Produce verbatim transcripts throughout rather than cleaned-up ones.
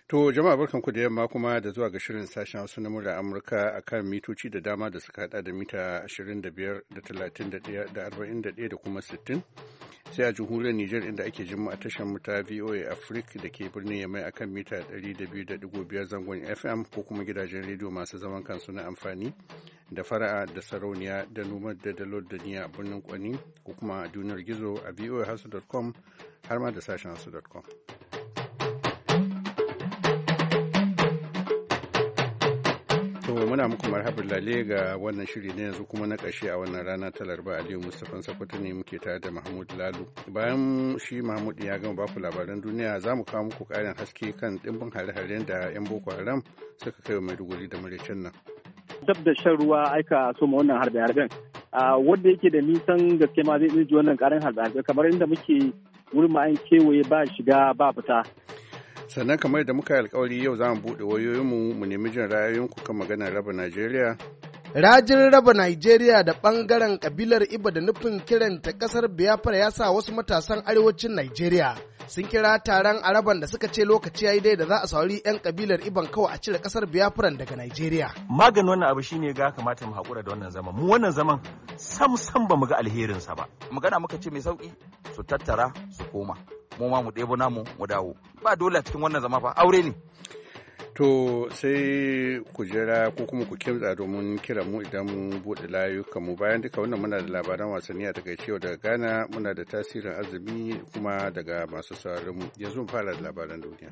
To jama'a barkanku da yamma kuma da zuwa ga shirin sashen Hausa na murya Amurka a kan mitoci da dama da suka hada da mita ashirin da biyar da talatin da ɗaya da arba'in da ɗaya da kuma sittin. Sai a jamhuriyar Nijar inda ake jin mu a tashar mu ta V O A Africa da ke birnin Yamai a kan mita ɗari da biyu da ɗigo biyar zangon F M ko kuma gidajen rediyo masu zaman kansu na amfani da fara'a da sarauniya da numar da dalot da niya a birnin Kwani ko kuma a duniyar gizo a v o a hausa dot com har ma da sashen hausa dot com. To muna muku marhaban lale ga wannan shiri ne yanzu kuma na ƙarshe a wannan rana ta Laraba. Aliyu Mustapha Sakwato ne muke tare da Mahmud Lalu. Bayan shi Mahmud ya gama baku labaran duniya za mu kawo muku ƙarin haske kan ɗimbin hare-haren da 'yan Boko Haram suka kai wa Maiduguri da Maraicen nan. Dab da shan ruwa aika so ma wannan harbe-harben. Wanda yake da nisan gaske ma zai ji wannan ƙarin harbe-harbe kamar inda muke wurin ma an kewaye ba shiga ba fita. Sannan kamar da muka yi alkawari yau za mu buɗe wayoyinmu mu nemi jin ra'ayoyinku kan maganar raba Najeriya. Rajin raba Najeriya da ɓangaren ƙabilar Ibo da nufin kiranta ƙasar Biafra ya sa wasu matasan arewacin Najeriya sun kira taron araban da suka ce lokaci ya yi dai da za a saurari 'yan ƙabilar Ibon kawai a cire ƙasar Biafra daga Najeriya. Maganin wannan abu shine ga kamata mu haƙura da wannan zaman. Mu wannan zaman sam sam ba mu ga alherinsa ba. Magana muka ce mai sauƙi su tattara su koma. Mu ma mu ɗebo namu mu dawo. Ba dole a cikin wannan zama fa aure ne. To sai ku jira ko kuma ku kimtsa domin kira mu idan mun buɗe layukan mu. Bayan duka wannan muna da labaran wasanni a takaice daga Ghana, muna da tasirin azumi kuma daga masu sauraron mu. Yanzu mu fara da labaran duniya.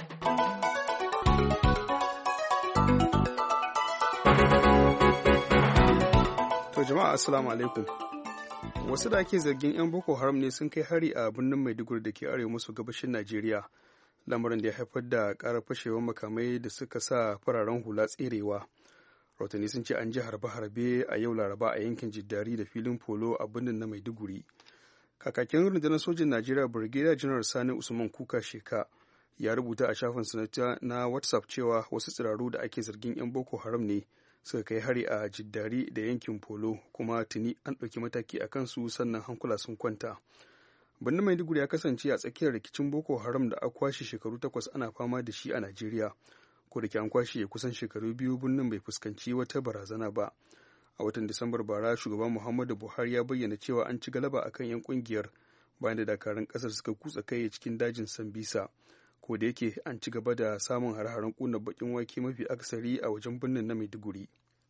To jama'a assalamu alaikum. Wasu da ake zargin 'yan Boko Haram ne sun kai hari a birnin Maiduguri da ke arewa maso gabashin Najeriya. Lamarin da ya haifar da ƙarar fashewar makamai da suka sa fararen hula tserewa. Rahotanni sun ce an ji harbe-harbe a yau Laraba a yankin Jiddari da filin Polo a birnin na Maiduguri. Kakakin rundunar sojin Najeriya Brigadier General Sani Usman Kuka Sheka ya rubuta a shafin sanata na WhatsApp cewa wasu tsiraru da ake zargin 'yan Boko Haram ne suka kai hari a Jiddari da yankin Polo kuma tuni an ɗauki mataki a kansu sannan hankula sun kwanta. Birnin Maiduguri ya kasance a tsakiyar rikicin Boko Haram da aka kwashe shekaru takwas ana fama da shi a Najeriya. Ko da ke an kwashe kusan shekaru biyu birnin bai fuskanci wata barazana ba. A watan Disambar bara shugaban Muhammadu Buhari ya bayyana cewa an ci galaba akan 'yan kungiyar bayan da dakarun ƙasar suka kutsa kai cikin dajin Sambisa. Ko da yake an ci gaba da samun hare-haren ƙunar bakin wake mafi akasari a wajen birnin na Maiduguri.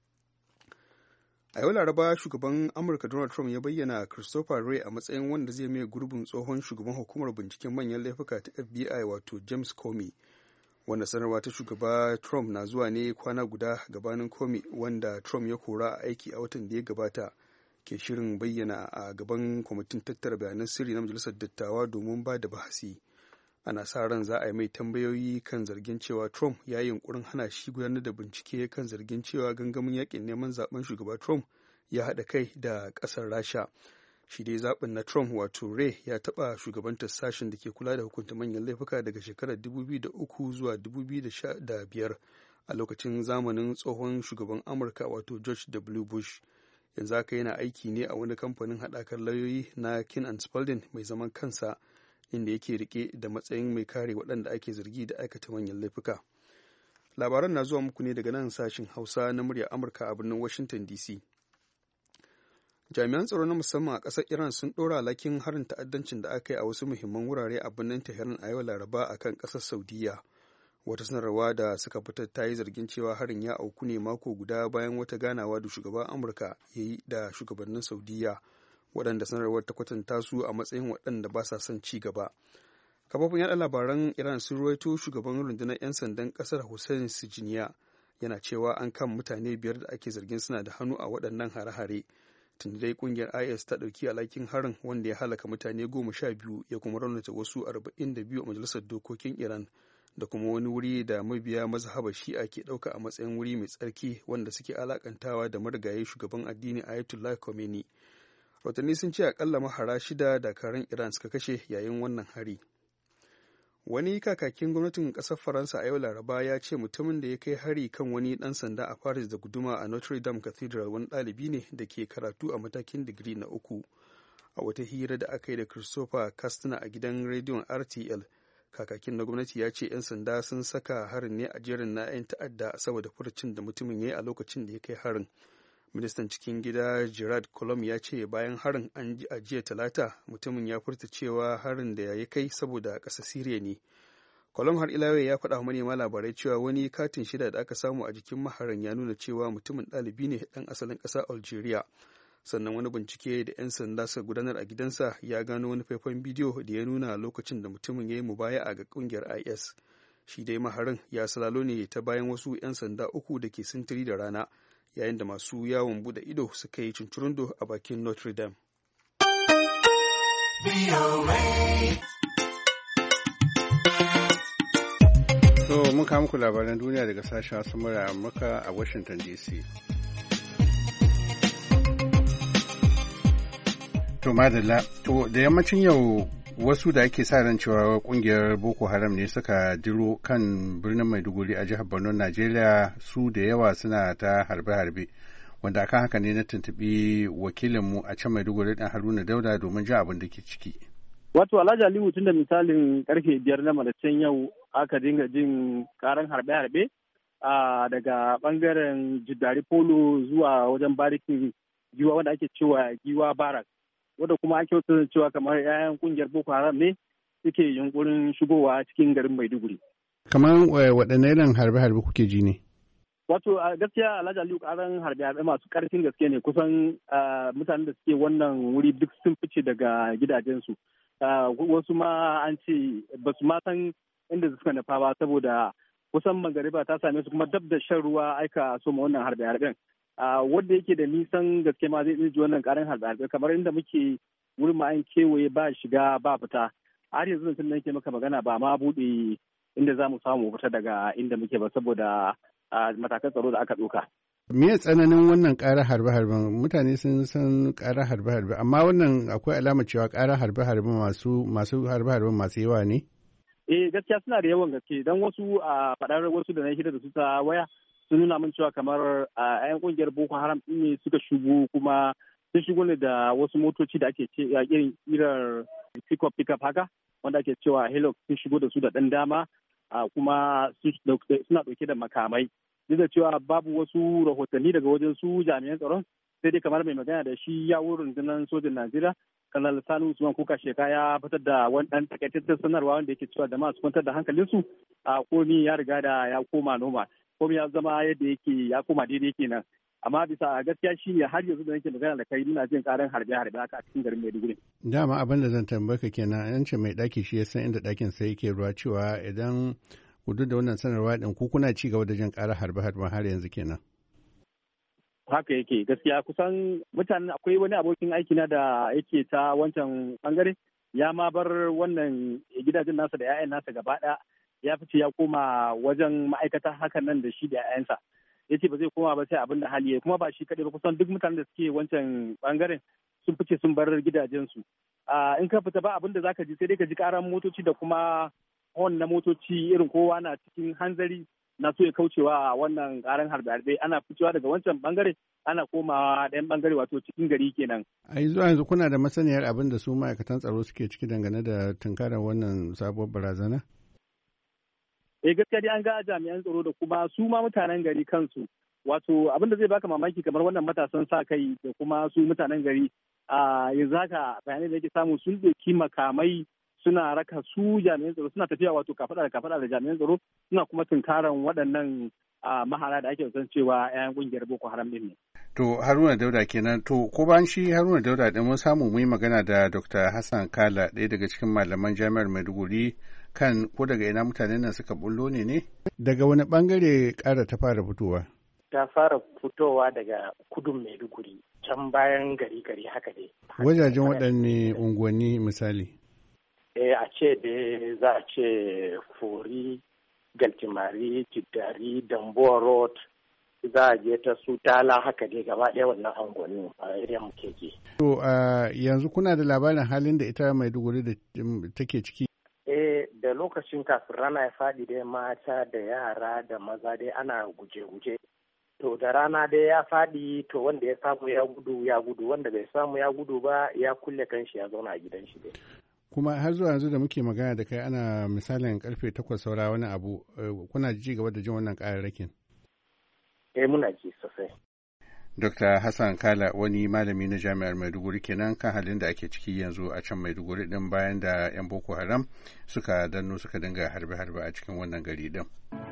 A yau Laraba shugaban Amurka Donald Trump ya bayyana Christopher Wray a matsayin wanda zai mai gurbin tsohon shugaban hukumar binciken manyan laifuka ta F B I wato James Comey. Wannan sanarwa ta shugaba Trump na zuwa ne kwana guda gabanin Comey wanda Trump ya kora a aiki a watan da ya gabata ke shirin bayyana a gaban kwamitin tattara bayanan sirri na majalisar dattawa domin ba da bahasi. Ana sa ran za a yi mai tambayoyi kan zargin cewa Trump ya yi yunkurin hana shi gudanar da bincike kan zargin cewa gangamin yakin neman zaben shugaba Trump ya haɗa kai da ƙasar Rasha. Shi dai zaɓin na Trump wato Ray ya taɓa shugabantar sashen da ke kula da hukunta manyan laifuka daga shekarar dubu biyu da uku zuwa dubu biyu da biyar a lokacin zamanin tsohon shugaban Amurka wato George W. Bush. Yanzu haka yana aiki ne a wani kamfanin haɗakar lauyoyi na Kin and Spalding mai zaman kansa, inda yake rike da matsayin mai kare waɗanda ake zargi da aikata manyan laifuka. Labaran na zuwa muku ne daga nan sashin Hausa na muryar Amurka a birnin Washington D C. Jami'an tsaro na musamman a ƙasar Iran sun ɗora alhakin harin ta'addancin da aka yi a wasu muhimman wurare a birnin Tehran a yau Laraba a kan ƙasar Saudiya. Wata sanarwa da suka fitar ta yi zargin cewa harin ya auku ne mako guda bayan wata ganawa da shugaban Amurka ya yi da shugabannin Saudiya, waɗanda sanarwar ta kwatanta su a matsayin waɗanda ba sa son ci gaba. Kafofin yaɗa labaran Iran sun ruwaito shugaban rundunar 'yan sandan ƙasar Hussein Sijiniya yana cewa an kama mutane biyar da ake zargin suna da hannu a waɗannan hare-hare. Tun dai ƙungiyar I S ta ɗauki alhakin harin wanda ya halaka mutane goma sha biyu ya kuma raunata wasu arba'in da biyu a majalisar dokokin Iran da kuma wani wuri da mabiya mazhabar Shi'a ke ɗauka a matsayin wuri mai tsarki wanda suke alakantawa da marigayi shugaban addini Ayatollah Khomeini. Rotanni sun ce akalla mahara shida dakarun Iran suka kashe yayin wannan hari. Wani kakakin gwamnatin ƙasar Faransa a yau Laraba ya ce mutumin da ya kai hari kan wani ɗan sanda a Paris da guduma a Notre Dame Cathedral wani ɗalibi ne da ke karatu a matakin digiri na uku. A wata hira da aka yi da Christopher Castner a gidan rediyon R T L, kakakin na gwamnati ya ce 'yan sanda sun saka harin ne a jerin na 'yan ta'adda saboda furucin da mutumin ya yi a lokacin da ya kai harin. Ministan cikin gida Gerard Colom ya ce bayan harin an ji a jiya talata mutumin ya furta cewa harin da ya kai saboda ƙasa Siriya ne. Colom har ila ya faɗa wa manema labarai cewa wani katin shida da aka samu a jikin maharin ya nuna cewa mutumin ɗalibi ne ɗan asalin ƙasa Algeria. Sannan wani bincike da 'yan sanda suka gudanar a gidansa ya gano wani faifan bidiyo da ya nuna lokacin da mutumin ya yi mubaya'a ga ƙungiyar I S. Shi dai maharin ya salalo ne ta bayan wasu 'yan sanda uku da ke sintiri da rana yayin da masu yawon bude ido suka yi cincirundo a bakin Notre Dame. To mun kawo muku labaran duniya daga sashen wasu mura Amurka a Washington D C. To madalla, to da yammacin yau wasu da ake sa ran cewa kungiyar Boko Haram ne suka diro kan birnin Maiduguri a jihar Borno, Najeriya, su da yawa suna ta harbe-harbe. Wanda akan haka ne na tuntuɓi wakilinmu a can Maiduguri ɗan Haruna Dauda domin jin abin da ke ciki. Wato Alhaji Aliyu tun da misalin karfe biyar na maracen yau aka dinga jin karan harbe-harbe daga bangaren Jidari Polo zuwa wajen barikin giwa wanda ake cewa giwa barak. Wanda kuma ake kyautar cewa kamar 'ya'yan kungiyar Boko Haram ne suke yunkurin shigowa cikin garin Maiduguri. Kamar waɗanne irin harbe-harbe kuke ji ne? Wato a gaskiya Alhaji Aliyu karan harbe-harbe masu ƙarfin gaske ne, kusan mutanen da suke wannan wuri duk sun fice daga gidajensu. Wasu ma an ce ba su ma san inda suka nufa ba saboda kusan magariba ta same su kuma dab da shan ruwa aika so ma wannan harbe-harben. Wanda yake da nisan gaske ma zai ji wannan karin harbe-harbe kamar inda muke wurin ma an kewaye ba shiga ba fita. Har yanzu zan nake maka magana ba ma buɗe inda za mu samu fita daga inda muke ba saboda matakan tsaro da aka ɗauka. Me tsananin wannan ƙarar harbe-harben? Mutane sun san ƙarar harbe-harbe, amma wannan akwai alamar cewa ƙarar harbe-harbe masu masu harbe-harben masu yawa ne? Eh gaskiya suna da yawan gaske don wasu a faɗar wasu da na hira da su ta waya sun nuna min cewa kamar a 'yan ƙungiyar Boko Haram ne suka shigo kuma sun shigo ne da wasu motoci da ake ce irin irar pick-up pick-up haka wanda ake cewa Hilux sun shigo da su da ɗan dama kuma suna ɗauke da makamai. Duk da cewa babu wasu rahotanni daga wajen su jami'an tsaron sai dai kamar mai magana da shi ya wurin rundunar sojin Najeriya Kanal Sani Usman Kuka Sheka ya fitar da wani ɗan takaitaccen sanarwa wanda yake cewa da masu kwantar da hankalinsu a komi ya riga da ya koma noma komi ya zama yadda yake ya koma daidai kenan. Amma bisa gaskiya shi ne har yanzu da nake magana da kai muna jin karan harbe-harbe haka a cikin garin Maiduguri. Dama abin da zan tambaka kenan an ce mai ɗaki shi ya san inda ɗakin sa yake ruwa cewa idan ku duk da wannan sanarwa ɗin ku kuna ci gaba da jin ƙarar harbe-harbe har yanzu kenan. Haka yake gaskiya kusan mutanen akwai wani abokin aiki na da yake ta wancan bangare ya ma bar wannan gidajen nasa da 'ya'yan nasa gaba ɗaya ya fice ya koma wajen ma'aikata hakan nan da shi da 'ya'yansa. Ya ce ba zai koma ba sai abin da hali ya kuma ba shi kaɗai ba kusan duk mutanen da suke wancan bangaren sun fice sun bar gidajensu. In ka fita ba abin da zaka ji sai dai ka ji karan motoci da kuma hon na motoci irin kowa na cikin hanzari na so ya kaucewa wannan karan harbe-harbe ana ficewa daga wancan bangare ana komawa ɗayan bangare wato cikin gari kenan. A yi zuwa yanzu kuna da masaniyar abin da su ma'aikatan tsaro suke ciki dangane da tunkarar wannan sabuwar barazana? Eh gaskiya dai an ga jami'an tsaro da kuma su ma mutanen gari kansu wato abin da zai baka mamaki kamar wannan matasan sa kai da kuma su mutanen gari a yanzu haka bayanai da yake samu sun ɗauki makamai suna raka su jami'an tsaro suna tafiya wato kafaɗa da kafaɗa da jami'an tsaro suna kuma tunkaran waɗannan mahara da ake san cewa 'ya'yan ƙungiyar Boko Haram ɗin ne. To Haruna Dauda kenan to ko ban shi Haruna Dauda ɗin mun samu mu yi magana da Doctor Hassan Kala ɗaya daga cikin malaman jami'ar Maiduguri kan ko daga ina mutanen nan suka bullo ne ne? Daga wani bangare ƙara ta fara fitowa? Ta fara fitowa daga kudun Maiduguri can bayan gari gari haka dai. Wajajen waɗanne unguwanni misali? Eh a ce da za a ce Fori, Galtimari, Tiddari, Dambuwa Road, za a je ta su tala haka dai gaba ɗaya wannan angoni a area mu keke. To yanzu kuna da labarin halin da ita Maiduguri da take ciki? Eh da lokacin kafin rana ya faɗi dai mata da yara da maza dai ana guje-guje. To da rana dai ya faɗi to wanda ya samu ya gudu ya gudu wanda bai samu ya gudu ba ya kulle kanshi ya zauna a gidan shi dai. kuma har zuwa yanzu da muke magana da kai ana misalin karfe takwas saura wani abu kuna ji gaba da jin wannan ƙararrakin? Eh muna ji sosai. Dokta Hassan Kala wani malami na jami'ar Maiduguri kenan kan halin da ake ciki yanzu a can Maiduguri din bayan da 'yan Boko Haram suka danno suka dinga harbe-harbe a cikin wannan gari din.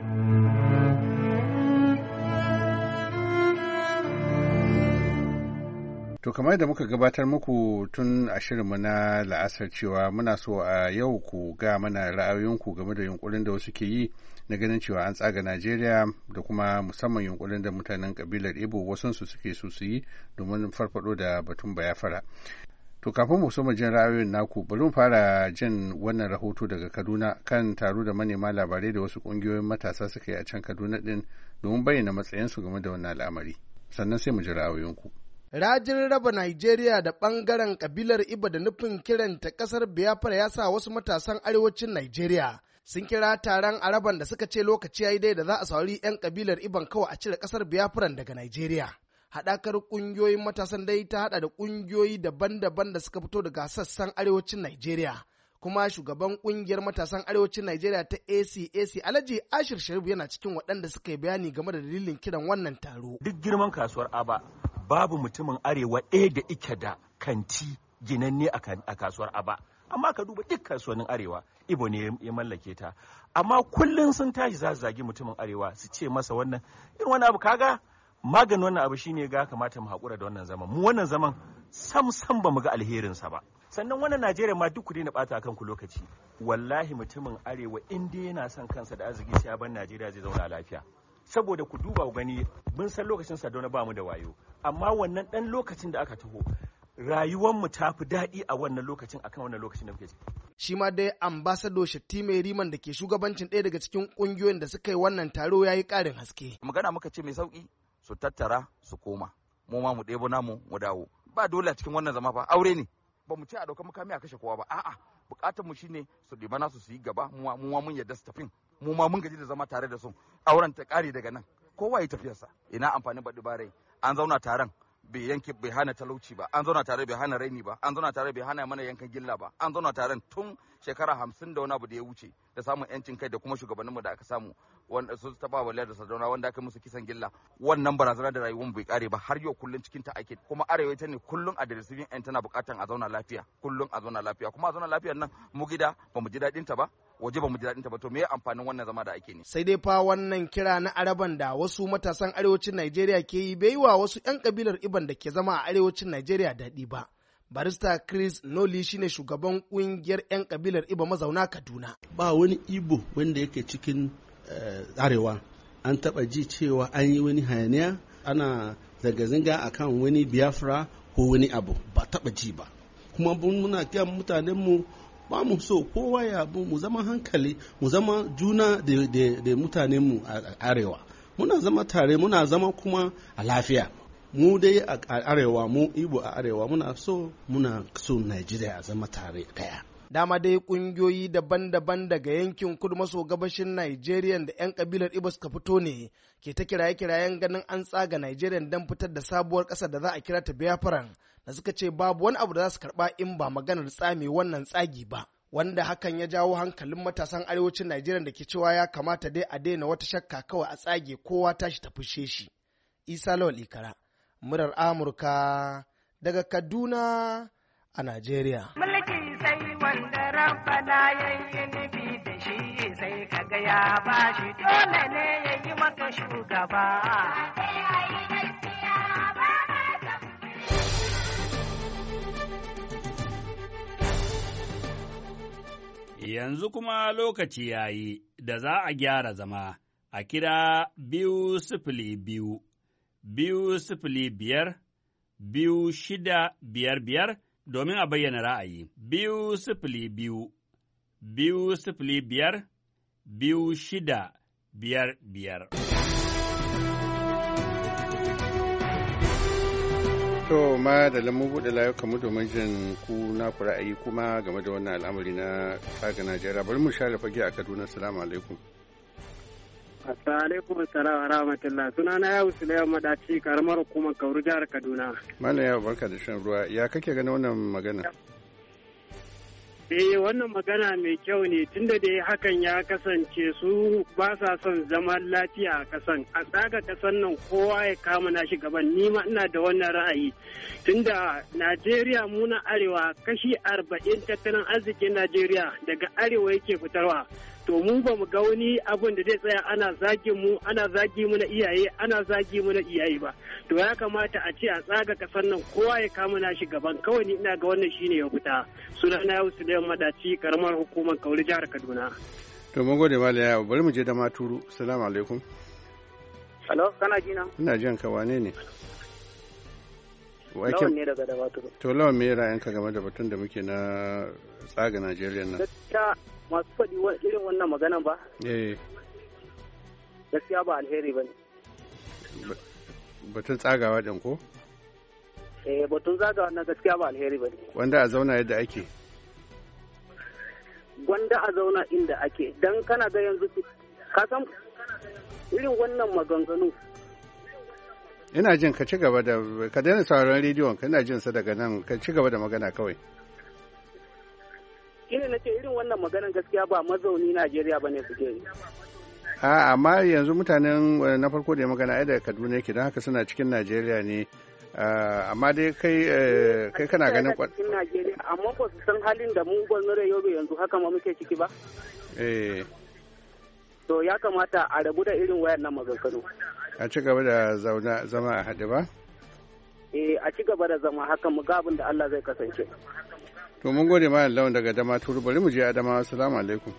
To kamar da muka gabatar muku tun a shirinmu na la'asar cewa muna so a yau ku ga mana ra'ayoyinku game da yunkurin da wasu ke yi na ganin cewa an tsaga Najeriya da kuma musamman yunkurin da mutanen kabilar Igbo wasunsu suke so su yi domin farfado da batun Biafra. To kafin mu so mu jin ra'ayoyin naku bari mu fara jin wannan rahoto daga Kaduna kan taro da manema labarai da wasu kungiyoyin matasa suka yi a can Kaduna din domin bayyana matsayinsu game da wannan al'amari. Sannan sai mu ji ra'ayoyinku. Rajin raba Najeriya da ɓangaren ƙabilar Ibo da nufin kiranta ƙasar Biafra ya sa wasu matasan arewacin Najeriya sun kira taron araban da suka ce lokaci ya yi dai da za a saurari 'yan ƙabilar Ibon kawai a cire ƙasar Biafra daga Najeriya. Haɗakar ƙungiyoyin matasan dai ta haɗa da ƙungiyoyi daban-daban da suka fito daga sassan arewacin Najeriya. Kuma shugaban ƙungiyar matasan arewacin Najeriya ta A C A C Alhaji Ashir Sharif yana cikin waɗanda suka yi bayani game da dalilin kiran wannan taro. Duk girman kasuwar Aba babu mutumin arewa ɗaya da ike da kanti ginanne a kasuwar Aba. Amma ka duba duk kasuwannin arewa Ibo ne ya mallake ta. Amma kullum sun tashi za su zagi mutumin arewa su ce masa wannan irin wani abu kaga maganin wannan abu shine ga kamata mu haƙura da wannan zaman. Mu wannan zaman sam sam ba mu ga alherinsa ba. Sannan wannan Najeriya ma duk ku daina ɓata kanku lokaci. Wallahi mutumin arewa in dai yana son kansa da arziki sai ya bar Najeriya zai zauna lafiya. Saboda ku duba ku gani mun san lokacin Sardauna ba mu da wayo amma wannan dan lokacin da aka taho rayuwar mu ta fi daɗi a wannan lokacin akan wannan lokacin da muke ciki. Shi ma dai ambassador Shattime Riman da ke shugabancin ɗaya daga cikin ƙungiyoyin da suka yi wannan taro ya yi ƙarin haske. Magana muka ce mai sauƙi su tattara su koma mu ma mu ɗebo namu mu dawo ba dole a cikin wannan zama fa aure ne ba mu ce a ɗauka makami a kashe kowa ba a'a buƙatar mu shine su ɗiba nasu su yi gaba mu ma mun yarda su tafin mu ma mun gaji da zama tare da su auren ta ƙare daga nan kowa ya tafiyarsa ina amfani baɗi bare an zauna taron bai yanke bai hana talauci ba an zauna tare bai hana raini ba an zauna tare bai hana mana yankan gilla ba an zauna taren tun shekara hamsin da wani abu da ya wuce da samun yancin kai da kuma shugabanninmu da aka samu wanda su taba waliyar da Sardauna wanda aka musu kisan gilla wannan barazana da rayuwar bai kare ba har yau kullun cikin ta ake kuma arewa ta ne kullun a receiving end tana bukatan a zauna lafiya kullun a zauna lafiya kuma a zauna lafiyar nan mu gida ba mu ji dadin ta ba waje ba mu ji dadin ta ba to me amfanin wannan zama da ake ne sai dai fa wannan kira na araban da wasu matasan arewacin Najeriya ke yi bai wa wasu yan kabilar Iban da ke zama a arewacin Najeriya daɗi ba. Barista Chris Noli shine shugaban kungiyar 'yan kabilar Ibo mazauna Kaduna. Ba wani Ibo wanda yake cikin uh, arewa an taba ji cewa an yi wani hayaniya ana zanga-zanga akan wani Biafra ko wani abu ba taba ji ba. Kuma muna kiyan mutanenmu ba mu so kowa ya mu zama hankali mu zama juna da mutanenmu a arewa. Muna zama tare muna zama kuma a lafiya. Mu dai a arewa mu Igbo a arewa muna so muna so Najeriya a zama tare daya. Dama dai kungiyoyi daban-daban daga yankin kudu maso gabashin Najeriya da 'yan kabilar Igbo suka fito ne ke ta kiraye-kirayen ganin an tsaga Najeriya don fitar da sabuwar ƙasar da za a kira ta Biafran da suka ce babu wani abu da za su karɓa in ba maganar tsame wannan tsagi ba. Wanda hakan ya jawo hankalin matasan arewacin Najeriya da ke cewa ya kamata dai a daina wata shakka kawai a tsage kowa tashi ta fushe shi. Isa Lawal Ikara. Murar Amurka daga Kaduna a Najeriya. Mulki sai wanda rabbana yayi nufi da shi sai kaga ya bashi dole ne ya yi maka shugaba. Yanzu kuma lokaci ya yi da za a gyara zama a kira biyu sifili biyu. biyu sifili biyar, biyu shida biyar biyar domin a bayyana ra'ayi. Biyu sifili biyu, biyu sifili biyar, biyu shida biyar biyar. To, ma da lamu buɗe layuka mu domin jin ku na ku ra'ayi kuma game da wannan al'amari na tsaga Najeriya. Bari mu share fage a Kaduna. Assalamu alaikum. Assalamu alaikum wa rahmatullah. Sunana Yawu Suleiman Madaci, karamar hukumar Kauru jihar Kaduna. Malam Yawu, barka da shan ruwa. Ya kake ganin wannan magana? Eh wannan magana mai kyau ne tunda dai hakan ya kasance su ba sa son zaman lafiya a kasan. A tsaga kasan nan kowa ya kama nashi gaban ni ma ina da wannan ra'ayi. Tunda Najeriya mu na arewa kashi arba'in tattalin arzikin Najeriya daga arewa yake fitarwa. To mu ba mu ga wani abun da zai tsaya ana zagin mu ana zagi mu na iyaye ana zagi mu na iyaye ba. To ya kamata a ce a tsaga kasar nan kowa ya kama nashi gaban kawai ni ina ga wannan shine ya fita. Sunana Yau Suleiman Madaci karamar hukumar Kauri jihar Kaduna. To mun gode mallam Yau bari mu je da Maturu. Assalamu alaikum. Hello kana ji na? Ina jin ka wane ne? Lawan ne daga da Maturu. To lawan me ra'ayinka game da batun da muke na tsaga Najeriya nan? Gaskiya masu faɗi irin wannan maganan ba? Eh. Gaskiya ba alheri ba ne. Batun tsagawa ɗin ko? Eh batun zagawa na gaskiya ba alheri ba ne. Wanda a zauna yadda ake? Gwanda a zauna inda ake. Dan kana ga yanzu ka san irin wannan maganganu. Ina jin ka ci gaba da ka daina sauraron rediyon ka ina jin sa daga nan ka ci gaba da magana kawai. Ina na ce irin wannan maganan gaskiya ba mazauni Najeriya ba ne suke yi. A amma yanzu mutanen na farko da ya magana ai daga Kaduna yake don haka suna cikin Najeriya ne. Amma dai kai kai kana ganin kwa cikin Najeriya amma ba su san halin da mu gwamnati Yobe yanzu haka ma muke ciki ba. Eh. To ya kamata a rabu da irin wayannan maganganu. A ci gaba da zauna zama a haɗe ba? Eh a ci gaba da zama haka mu ga abin da Allah zai kasance. To mun gode malam Lawan daga Damaturu bari mu je Adamawa assalamu alaikum.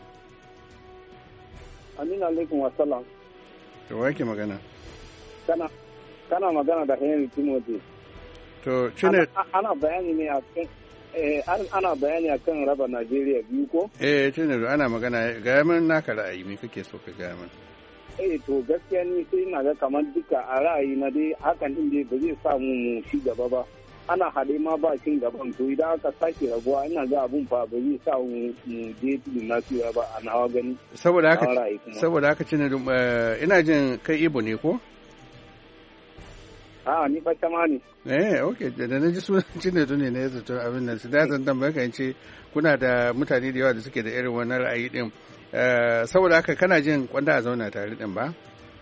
Aminu alaikum wa salam. To wa yake magana? Kana kana magana da Henry Timothy. To cine ana bayani ne a kan eh ana bayani akan raba Najeriya biyu ko? Eh cine ana magana ga mun naka ra'ayi me kake so ka ga mun? Eh to gaskiya ni sai ina ga kamar duka a ra'ayi na dai hakan din dai ba zai samu mu shi gaba ba. Ana haɗe ma ba cin gaban to idan aka sake rabuwa ina ga abun fa ba zai sa mu je tudun nasiya ba a nawa gani. Saboda haka saboda haka cin ina jin kai Ibo ne ko? A ni fa tama ne. Eh okay da na ji sunan cin da ne ne zato abin nan su da zan tambaya kan ce kuna da mutane da yawa da suke da irin wannan ra'ayi din. Saboda haka kana jin kwanda a zauna tare din ba?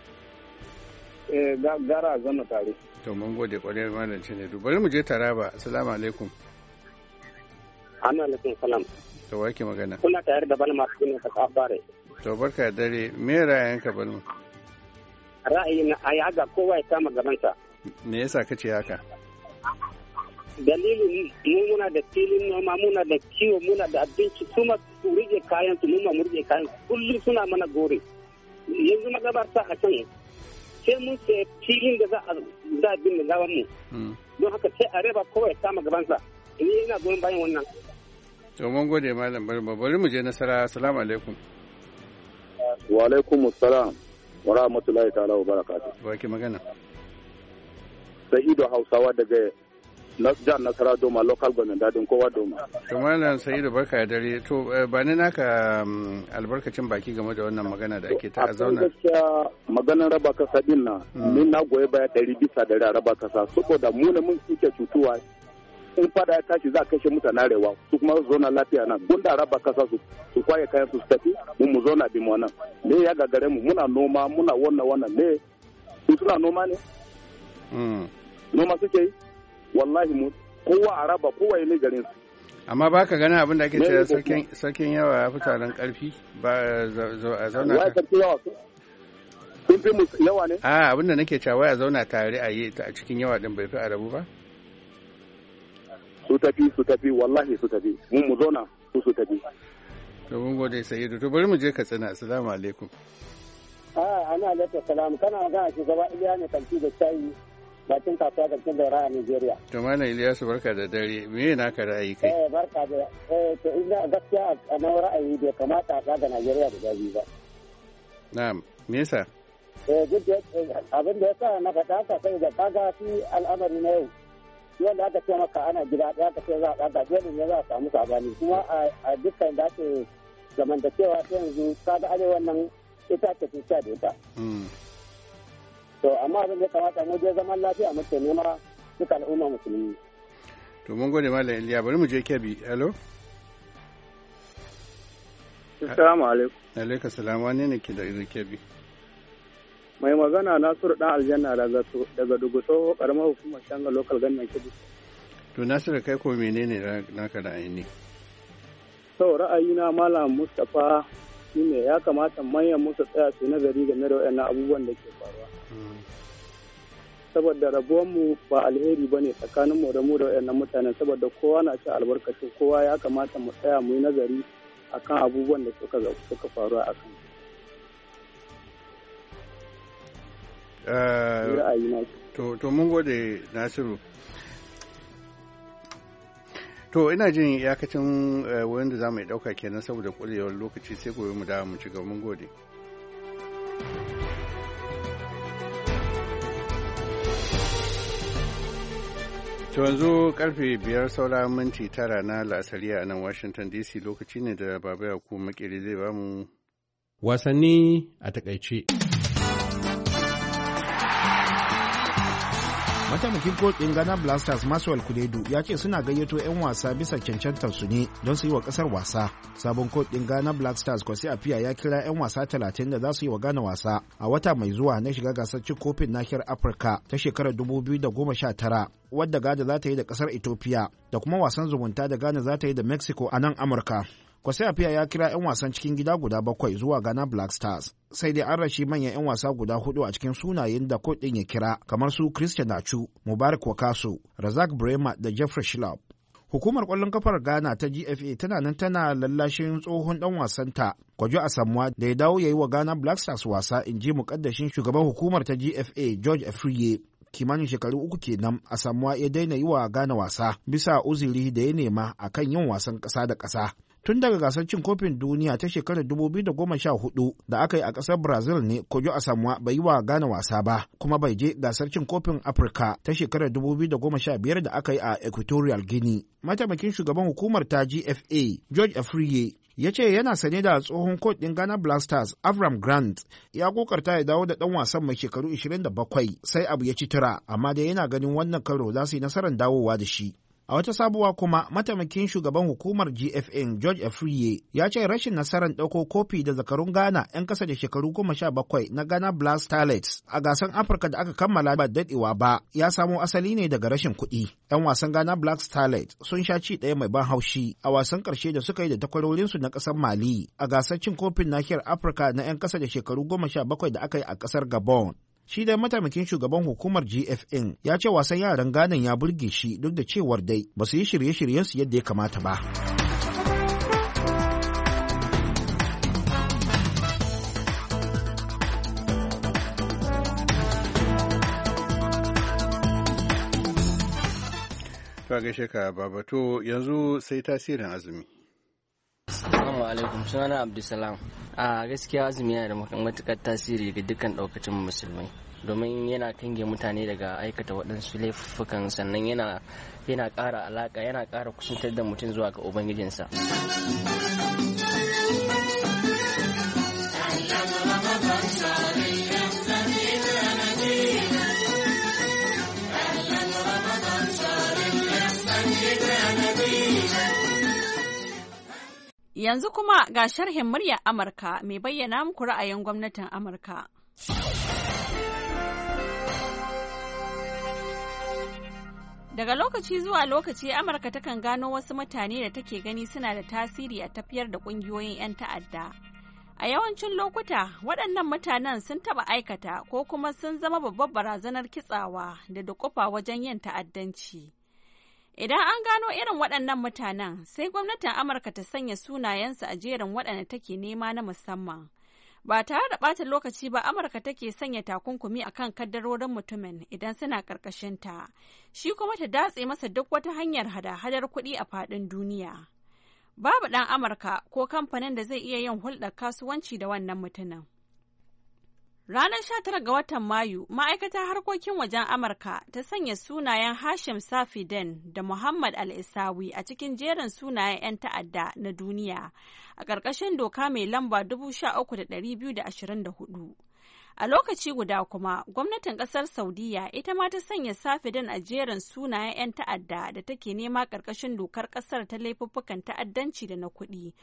Eh gara a zauna tare. To mun gode kwarai malam ne bari mu je Taraba assalamu alaikum. Ana alaikum salam. To wa yake magana? Kuna tare da Balma ne ta Kabare. To barka da dare me ra'ayinka Balma? Ra'ayi na ayi haka kowa ya kama gabansa. Me yasa kace haka? Dalilin mu muna da filin noma muna da kiwo muna da abinci kuma su rike kayan su mu mu rike kayan kullum suna mana gore. Yanzu magabarta a can sai mun sai filin da za a za bin da gawan mu don haka sai a raba kawai kama gabansa ni ina goyon bayan wannan. To mun gode malam Barba bari mu je Nasara assalamu alaikum. Wa alaikum assalam wa rahmatullahi ta'ala wa barakatuh. Ba ki magana? Sa'idu Hausawa daga jihar Nasara Doma local government dadin kowa Doma. To malam Sa'idu barka da dare to ba ni naka albarkacin baki game da wannan magana da ake ta zauna. Gaskiya maganar raba kasa din na ni na goye baya ɗari bisa ɗari a raba kasa saboda mu ne mun suke cutuwa in fada ya tashi za a kashe mutane arewa su kuma su zauna lafiya nan gunda raba kasa su su kwaye kayan su tafi mu mu zauna bi mu nan me ya gagare mu muna noma muna wannan wannan me su suna noma ne noma suke yi wallahi mu kowa a raba kowa ne garin su amma ba ka ganin abin da ake cewa sarkin sarkin yawa ya fi taron karfi ba a zauna wai sarkin yawa sun fi mu yawa ne a abin da nake cewa a zauna tare a yi a cikin yawa din bai fi a rabu ba su tafi su tafi wallahi su tafi mun mu zauna su su tafi to mun gode Sayyidu to bari mu je Katsina assalamu alaikum a ana alaikum salam kana ga shugaba Iliya ne kanti da shayi bakin kasuwa da cikin daura a Nigeria. To Malam Iliyasu barka da dare. Me na ka ra'ayi kai? Eh barka da eh to ina gaskiya a nan ra'ayi bai kamata a ga Najeriya da gabi ba. Na'am, me yasa? Eh duk abin da yasa na faɗa ka sai da kaga shi al'amari na yau. Wanda aka ce maka ana gida ɗaya ka ce za a ɗaga dole ne za a samu sabani kuma a dukkan da ake zamantakewa ta yanzu kaga arewa nan ita ce tuta da ita. To amma abin da ya kamata mu je zaman lafiya muke nema duka al'umma musulmi. To mun gode Malam Iliya bari mu je Kebbi. Hello? Assalamu alaikum. Alaikum salam, wane ne ke da Kebi? Mai magana Nasiru dan Aljanna daga daga Duguso karamar hukumar Shanga local government Kebbi. To Nasiru kai ko menene naka da aini? To ra'ayina Malam Mustapha shine ya kamata manyan musu tsaya su nazari game da wayannan abubuwan da ke faruwa. Saboda rabuwanmu ba alheri ba ne tsakaninmu da mu da wayannan mutanen, saboda kowa na ci albarkacin kowa, ya kamata mu tsaya mu yi nazari akan abubuwan da suka suka faru a kan. To to mun gode Nasiru. To ina jin iyakacin wanda za mu yi ɗauka kenan saboda ƙwarewar lokaci, sai gobe mu dawo mu ci gaba. Mun gode. To yanzu karfe biyar saura minti tara na la'asariya a nan Washington D C, lokaci ne da Baba Yakubu Makeri zai ba mu wasanni a takaice. Mataimakin kotun Ghana Blasters Maxwell Kudedu ya ce suna gayyato 'yan wasa bisa cancantar su ne don su yi wa kasar wasa. Sabon kotun Ghana Black Stars Kwasi Appiah ya kira 'yan wasa talatin da za su yi wa Ghana wasa a wata mai zuwa na shiga gasar cin kofin nahiyar Afirka ta shekarar dubu biyu da goma sha tara, wadda Ghana za ta yi da kasar Ethiopia, da kuma wasan zumunta da Ghana za ta yi da Mexico a nan Amurka. Kwasi Appiah ya kira 'yan wasan cikin gida guda bakwai zuwa Ghana Black Stars, sai dai an rashi manyan 'yan wasa guda hudu a cikin sunayen da kot ɗin ya kira, kamar su Christian Achu, Mubarak Wakaso, Razak Brema da Jeffrey Schlupp. Hukumar ƙwallon kafar Ghana ta G F A tana nan tana lallashin tsohon ɗan wasanta Kwajo Asamoah da ya dawo ya yi wa Ghana Black Stars wasa, in ji muƙaddashin shugaban hukumar ta G F A George Afriye. Kimanin shekaru uku kenan Asamoah ya daina yi wa Ghana wasa bisa uzuri da ya nema akan yin wasan ƙasa da ƙasa. Tun daga gasar cin kofin duniya ta shekarar dubu biyu da goma sha hudu da aka yi a ƙasar Brazil ne Kwajo Asamoah bai yi wa Ghana wasa ba, kuma bai je gasar cin kofin Afirka ta shekarar dubu biyu da goma sha biyar da aka yi a Equatorial Guinea. Mataimakin shugaban hukumar ta G F A George Afriye ya ce yana sane da tsohon kot ɗin Ghana Black Stars Avram Grant ya kokarta ya dawo da ɗan wasan mai shekaru ishirin da bakwai, sai abu ya ci tura, amma dai yana ganin wannan karo za su yi nasarar dawowa da shi. A wata sabuwa kuma, mataimakin shugaban hukumar G F N George Afriye ya ce rashin nasarar ɗauko kofi da zakarun Ghana 'yan ƙasa da shekaru goma sha bakwai na Ghana Black Starlets a gasar Afirka da aka kammala ba daɗewa ba ya samo asali ne daga rashin kuɗi. 'Yan wasan Ghana Black Starlets sun sha ci ɗaya mai ban haushi a wasan ƙarshe da suka yi da takwarorinsu na ƙasar Mali a gasar cin kofin nahiyar Afirka na 'yan ƙasa da shekaru goma sha bakwai da aka yi a ƙasar Gabon. Shi dai mataimakin shugaban hukumar G F N ya ce wasan yaran Ghana ya burge shi, duk da cewar dai ba su yi shirye-shiryensu yadda ya kamata ba. To gaishe ka Babato, yanzu sai tasirin azumi. Assalamu alaikum, sunana Abdulsalam. A gaskiya azumi yana da matuƙar tasiri ga dukkan ɗaukacin musulmai, domin yana kange mutane daga aikata waɗansu laifukan, sannan yana yana ƙara alaƙa, yana ƙara kusantar da mutum zuwa ga ubangijinsa. Yanzu kuma ga sharhin muryar Amurka mai bayyana muku ra'ayin gwamnatin Amurka. Daga lokaci zuwa lokaci Amurka takan gano wasu mutane da take gani suna da tasiri a tafiyar da ƙungiyoyin 'yan ta'adda. A yawancin lokuta waɗannan mutanen sun taɓa aikata ko kuma sun zama babbar barazanar kitsawa da dukufa wajen yin ta'addanci. Idan an gano irin waɗannan mutanen, sai gwamnatin Amurka ta sanya sunayensu a jerin waɗanda take nema na musamman. Ba tare da ɓata lokaci ba, Amurka take sanya takunkumi a kan kaddarorin mutumin idan suna ƙarƙashinta, shi kuma ta datse masa duk wata hanyar hada-hadar kuɗi a faɗin duniya. Babu ɗan Amurka ko kamfanin da zai iya yin hulɗar kasuwanci da wannan mutumin. Ranar sha tara ga watan Mayu, ma'aikatar harkokin wajen Amurka ta sanya sunayen Hashim Safiden da Muhammad Al-Isawi a cikin jerin sunayen 'yan ta'adda na duniya a ƙarƙashin doka mai lamba dubu sha uku da ɗari biyu da ashirin da hudu. A lokaci guda kuma, gwamnatin ƙasar Saudiya ita ma ta sanya Safiden a jerin sunayen 'yan ta'adda da take nema ƙarƙashin dokar ƙasar ta laifuffukan ta'addanci da na kuɗi,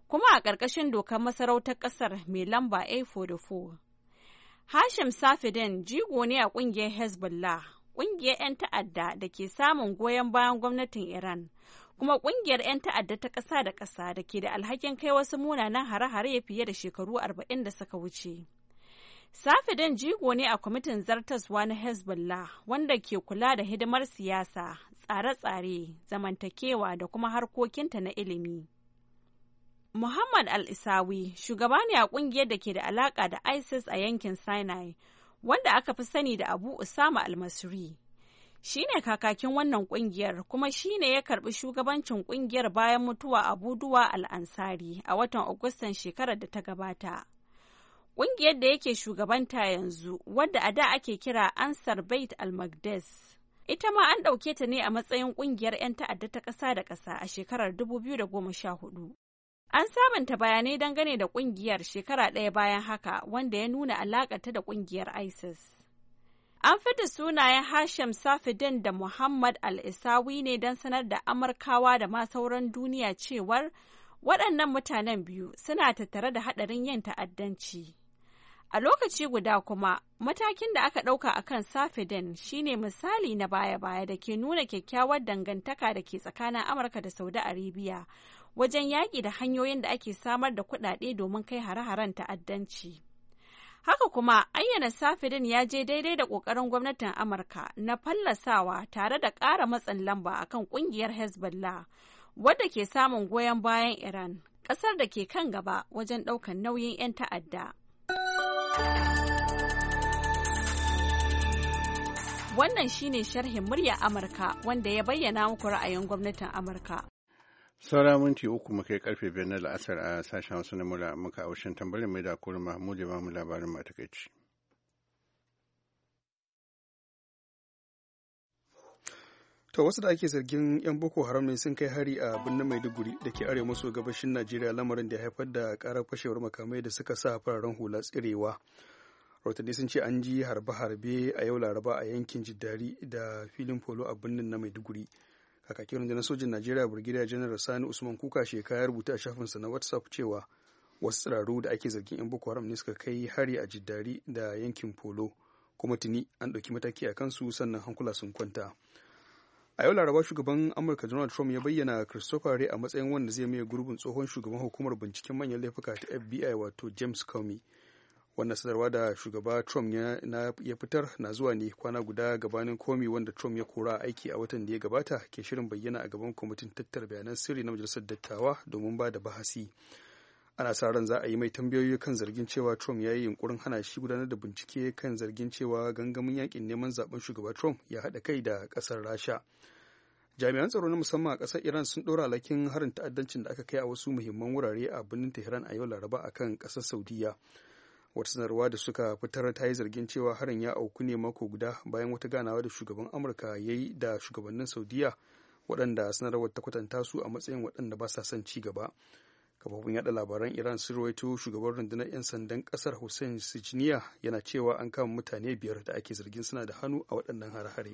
kuma a ƙarƙashin dokar masarautar ƙasar mai lamba A forty-four. Hashim Safeddin jigo ne a ƙungiyar Hezbollah, ƙungiyar 'yan ta'adda da ke samun goyon bayan gwamnatin Iran, kuma ƙungiyar 'yan ta'adda ta ƙasa da ƙasa da ke da alhakin kai wasu munanan hare-hare fiye da shekaru arba'in da suka wuce. Safeddin jigo ne a kwamitin zartaswa na Hezbollah wanda ke kula da hidimar siyasa, tsare-tsare, zamantakewa da kuma harkokinta na ilimi. Muhammad al-Isawi shugaba ne a kungiyar da ke da alaka da ISIS a yankin Sinai, wanda aka fi sani da Abu Usama al-Masri. Shi ne kakakin wannan kungiyar kuma shi ne ya karbi shugabancin kungiyar bayan mutuwa Abu Duwa al-Ansari a watan Agustan shekarar da ta gabata. Kungiyar da yake shugabanta yanzu, wadda a da ake kira Ansar Bait al-Maqdis, ita ma an ɗauke ta ne a matsayin kungiyar 'yan ta'adda ta ƙasa da ƙasa a shekarar dubu biyu da goma sha hudu. An sabunta bayanai dangane da kungiyar shekara ɗaya bayan haka, wanda ya nuna alaƙata da kungiyar ISIS. An fita sunayen Hashim Safeddin da Muhammad al-Isawi ne don sanar da Amurkawa da ma sauran duniya cewar waɗannan mutanen biyu suna tattare da haɗarin yin ta'addanci. A lokaci guda kuma, matakin da aka ɗauka a kan Safeddin shine misali na baya-baya da ke nuna kyakkyawar dangantaka da ke tsakanin Amurka da Saudi Arabia wajen yaƙi da hanyoyin da ake samar da kuɗaɗe domin kai hare-haren ta'addanci. Haka kuma, ayyana Safeddin ya je daidai da ƙoƙarin gwamnatin Amurka na fallasawa tare da ƙara matsin lamba akan ƙungiyar Hezbollah, wadda ke samun goyon bayan Iran, ƙasar da ke kan gaba wajen ɗaukar nauyin 'yan ta'adda. Wannan shine sharhin murya Amurka wanda ya bayyana muku ra'ayin gwamnatin Amurka. Saura minti uku mu kai karfe biyar na la'asar a sashen Hausa na murya Amurka a washin tambarin mai da kurin Mahmud ya ba mu labarin matakaici. To wasu da ake zargin 'yan Boko Haram ne sun kai hari a birnin Maiduguri da ke arewa maso gabashin Najeriya, lamarin da ya haifar da karar fashewar makamai da suka sa fararen hula tsirewa. Rahotanni sun ce an ji harbe-harbe a yau Laraba a yankin Jiddari da filin polo a birnin na Maiduguri. Kakakin rundunar sojin Najeriya Brigadier General Sani Usman Kuka sheka ya rubuta a shafinsa na WhatsApp cewa wasu tsiraru da ake zargin 'yan Boko Haram ne suka kai hari a Jiddari da yankin polo, kuma tuni an ɗauki mataki a kansu sannan hankula sun kwanta. A yau Laraba shugaban Amurka Donald Trump ya bayyana Christopher Wray a matsayin wanda zai maye gurbin tsohon shugaban hukumar binciken manyan laifuka ta F B I wato James Comey. Wannan sanarwa da shugaba Trump ya, na, ya fitar na zuwa ne kwana guda gabanin Comey, wanda Trump ya kora aiki a watan da ya gabata, ke shirin bayyana a gaban kwamitin tattara bayanan sirri na majalisar dattawa domin ba da bahasi. Ana sa ran za a yi mai tambayoyi kan zargin cewa Trump ya yi yunkurin hana shi gudanar da bincike kan zargin cewa gangamin yakin neman zaben shugaba Trump ya haɗa kai da ƙasar Rasha. Jami'an tsaro na musamman a ƙasar Iran sun ɗora alhakin harin ta'addancin da aka kai a wasu muhimman wurare a birnin Tehran a yau Laraba akan ƙasar Saudiya. Wata sanarwa da suka fitar ta yi zargin cewa harin ya auku ne mako guda bayan wata ganawa da shugaban Amurka ya yi da shugabannin Saudiya, waɗanda sanarwar ta kwatanta su a matsayin waɗanda ba sa son ci gaba. Kafofin yaɗa labaran Iran sun rawaito shugaban rundunar 'yan sandan ƙasar Hussein Sijniya yana cewa an kama mutane biyar da ake zargin suna da hannu a waɗannan hare-hare.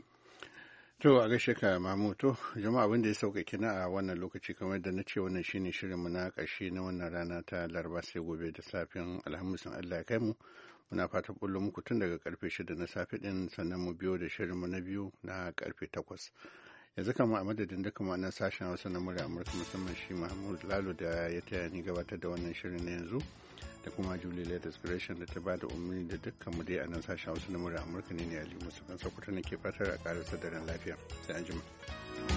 To a gaishe ka Mamu, to jama'a abin da ya sauka kina a wannan lokaci, kamar da na ce wannan shine shirinmu na ƙarshe na wannan rana ta Laraba, sai gobe da safin Alhamisin Allah ya kai mu. Muna fatan bullo muku tun daga karfe shida na safe din, sannan mu biyo da shirinmu na biyu na karfe takwas. Yanzu kama a madadin duka ma'anar sashen Hausa na murya Amurka, musamman shi Mahmud Lalo da ya taya ni gabatar da wannan shirin na yanzu, da kuma Julie Latest Creation da ta ba da umarni, da dukkan mu dai a nan sashen Hausa na murya Amurka ne ne Ali Musa kan Sokoto ne ke fatar a ƙarasa daren lafiya. Sai an jima.